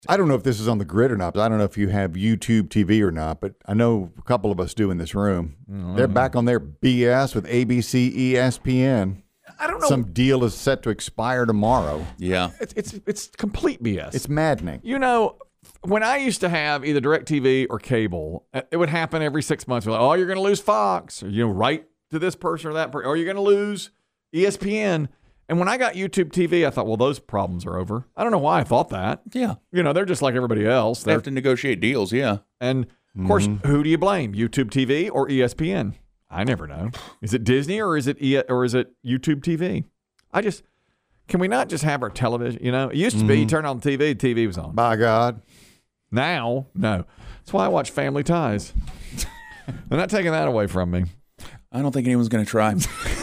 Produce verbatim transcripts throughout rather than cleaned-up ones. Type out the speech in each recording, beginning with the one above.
I don't know if this is on the grid or not, but I don't know if you have YouTube T V or not, but I know a couple of us do in this room. Mm-hmm. They're back on their B S with A B C, E S P N. I don't know. Some deal is set to expire tomorrow. Yeah. It's it's it's complete B S. It's maddening. You know, when I used to have either DirecTV or cable, it would happen every six months. We're like, oh, you're going to lose Fox, or you know, right to this person or that person, or you're going to lose E S P N. And when I got YouTube T V, I thought, well, those problems are over. I don't know why I thought that. Yeah. You know, they're just like everybody else. They have to negotiate deals, yeah. And, of course, mm-hmm. who do you blame? YouTube T V or E S P N? I never know. Is it Disney or is it e- or is it YouTube T V? I just, can we not just have our television? You know, it used to be, mm-hmm. you turn on the T V, the T V was on. By God. Now, no. That's why I watch Family Ties. They're not taking that away from me. I don't think anyone's going to try.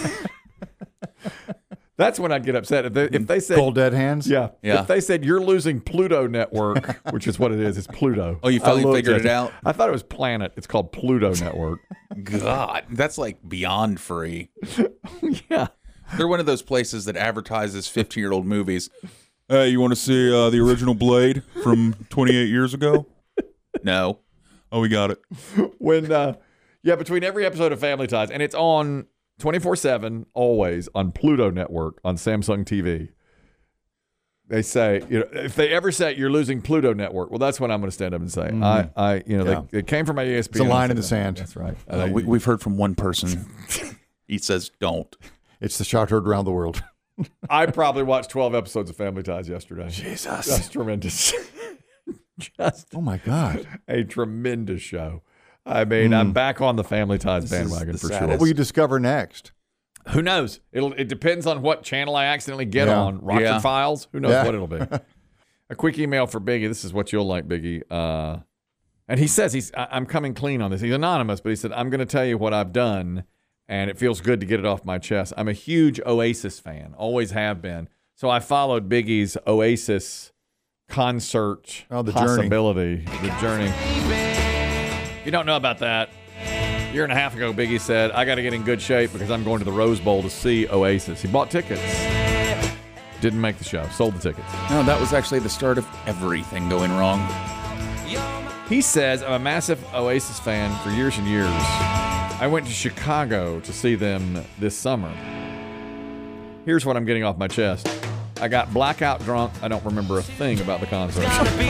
That's when I'd get upset. If they, if they said... Cold dead hands? Yeah. yeah. If they said, you're losing Pluto Network, which is what it is. It's Pluto. Oh, you finally figured it out? I thought it was Planet. It's called Pluto Network. God, that's like beyond free. Yeah. They're one of those places that advertises fifteen-year-old movies. Hey, you want to see uh, the original Blade from twenty-eight years ago? No. Oh, we got it. When, uh, yeah, between every episode of Family Ties, and it's on twenty-four seven, always, on Pluto Network, on Samsung T V. They say, you know, if they ever say you're losing Pluto Network, well, that's when I'm going to stand up and say, mm-hmm. I, I, you know, yeah. they, it came from my E S P N. It's a line in the sand. That's right. Uh, we, we've heard from one person. He says, don't. It's the shot heard around the world. I probably watched twelve episodes of Family Ties yesterday. Jesus. Just tremendous. Just oh, my God. A tremendous show. I mean, mm. I'm back on the Family Ties this bandwagon for saddest. sure. What will you discover next? Who knows? It'll It depends on what channel I accidentally get yeah. on. Rocket yeah. Files? Who knows yeah. what it'll be? A quick email for Biggie. This is what you'll like, Biggie. Uh, and he says, he's. I, I'm coming clean on this. He's anonymous, but he said, I'm going to tell you what I've done, and it feels good to get it off my chest. I'm a huge Oasis fan. Always have been. So I followed Biggie's Oasis concert oh, the possibility. Journey. The journey. If you don't know about that, a year and a half ago, Biggie said, I got to get in good shape because I'm going to the Rose Bowl to see Oasis. He bought tickets. Didn't make the show. Sold the tickets. No, that was actually the start of everything going wrong. He says, I'm a massive Oasis fan for years and years. I went to Chicago to see them this summer. Here's what I'm getting off my chest. I got blackout drunk. I don't remember a thing about the concert.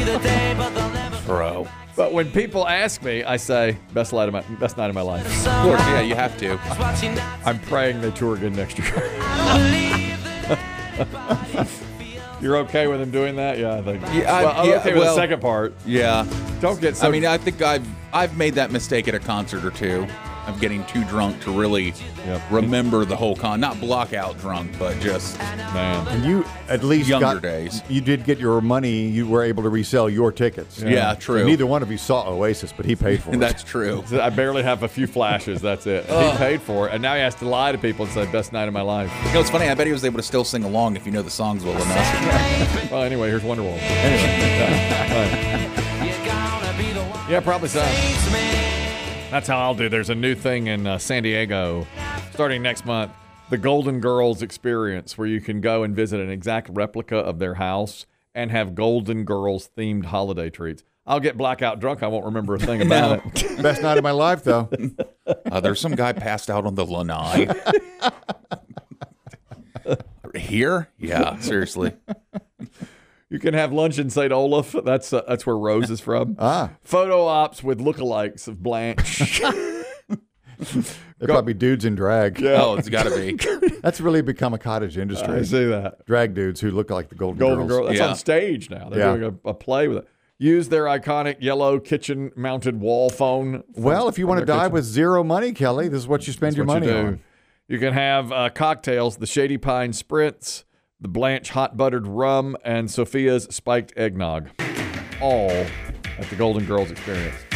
Bro. But when people ask me, I say, best night of my best night of my life. Of course, yeah, you have to. I'm praying they tour again next year. You're okay with him doing that? Yeah, I think. Yeah, I, well, I'm yeah, okay with well, the second part. Yeah. Don't get so... I mean, I think I've I've made that mistake at a concert or two. Of getting too drunk to really yep. remember the whole con. Not block out drunk, but just man. And you at least younger got, days. You did get your money. You were able to resell your tickets. Yeah, yeah true. And neither one of you saw Oasis, but he paid for it. That's true. I barely have a few flashes. That's it. He paid for it, and now he has to lie to people and say, "Best night of my life." You know, it's funny. I bet he was able to still sing along if you know the songs well enough. Well, anyway, here's Wonderwall. Anyway, yeah, yeah, probably so. That's how I'll do. There's a new thing in uh, San Diego starting next month, the Golden Girls Experience, where you can go and visit an exact replica of their house and have Golden Girls themed holiday treats. I'll get blackout drunk. I won't remember a thing about it. Best night of my life, though. Uh, there's some guy passed out on the lanai. Here? Yeah, seriously. You can have lunch in Saint Olaf. That's uh, that's where Rose is from. Ah. Photo ops with lookalikes of Blanche. They're probably dudes in drag. Yeah. Oh, it's got to be. That's really become a cottage industry. I see that. Drag dudes who look like the Golden, Golden Girls. Girl. That's yeah. on stage now. They're yeah. doing a, a play with it. Use their iconic yellow kitchen-mounted wall phone. From, well, if you want to die kitchen. with zero money, Kelly, this is what you spend That's your what money you do. on. You can have uh, cocktails, the Shady Pine Spritz, the Blanche Hot Buttered Rum, and Sophia's Spiked Eggnog. All at the Golden Girls Experience.